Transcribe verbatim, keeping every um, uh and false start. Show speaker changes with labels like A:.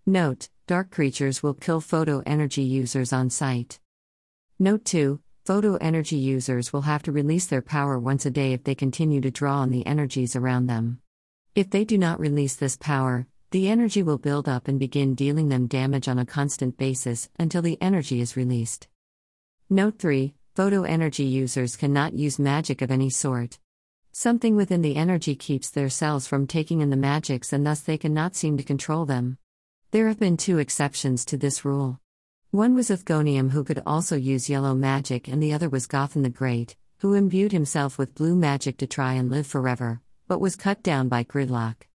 A: Note: dark creatures will kill photo energy users on sight. Note two: photo energy users will have to release their power once a day if they continue to draw on the energies around them. If they do not release this power, the energy will build up and begin dealing them damage on a constant basis until the energy is released. Note three: photo energy users cannot use magic of any sort. Something within the energy keeps their cells from taking in the magics, and thus they cannot seem to control them. There have been two exceptions to this rule. One was Uthgonium, who could also use yellow magic, and the other was Gothan the Great, who imbued himself with blue magic to try and live forever, but was cut down by gridlock.